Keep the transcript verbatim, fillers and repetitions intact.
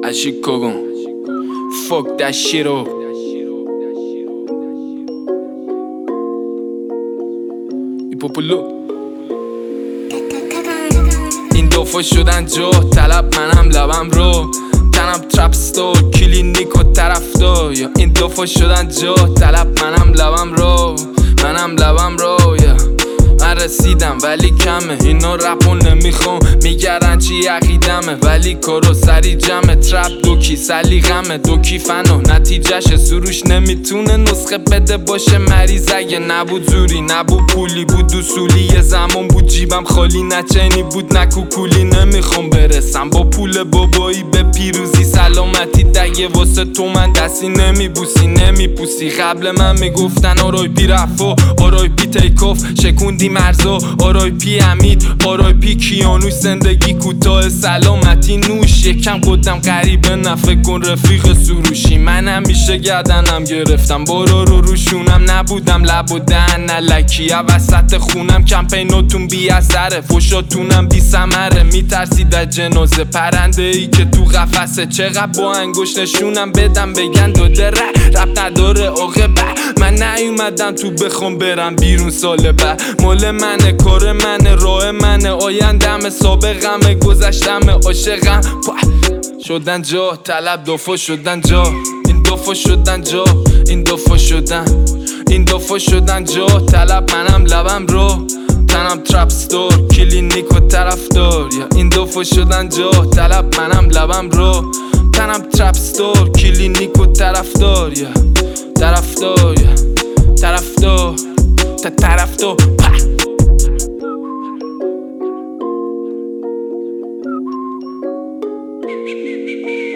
Chicago. Fuck that shit up. Popolo این دفعه شدن جا طلب منم لبم رو تنم ترپ ستار کلینیک و طرفدار یا این دفعه شدن جا طلب منم لبم رو منم لبم رو یا من رسیدم ولی کمه اینا رپو نمیخوام میگردن چی عقیدمه ولی کارو سری جمعه ترپ دوکی سلیقمه دوکی فنو نتیجهش سروش نمیتونه نسخه بده باشه مریض اگه نبود زوری نبود پولی بود اصولی یه زمان بود جیبم خالی نه چینی بود نه کوکولی نمیخوام برسم با پول بابایی به پیروزی سلامتی دگه واسه تو من دستی نمیبوسی نمیپوسی قبل من میگفتن آرای پی رفا آرای پی تیکاف شکوندی مرزا آرای پی امید آرای پی کیانوش زندگی کوتاه سلامتی نوش یکم قدم غریبه نفه کن رفیق سروشی من همیشه گردنم گرفتم بارا رو روشونم نبودم لب و دهن نلکی وسط خونم کمپیناتون بی اثره فشاتونم بی ثمره میترسید از جنازه پرنده ای که تو قفسه چقدر با انگوش نشونم بدم بگن داده رپ نداره عاقبت من نیومدم تو بخوام برم بیرون سال بعد مال منه کار منه راه منه آیندم سابقم گذشتم عاشقم شدن جا طلب دفعه شدن جا این دفعه شدن جا این دفعه شدن این دفعه شدن جا طلب منم لبم رو تنم ترپ ستار کلینیک و طرفدار یا این دفعه شدن جا طلب منم لبم رو تنم ترپ ستار کلینیک و طرفدار یا طرفدار یا طرفدار تا طرفدار Shh, shh, shh, shh.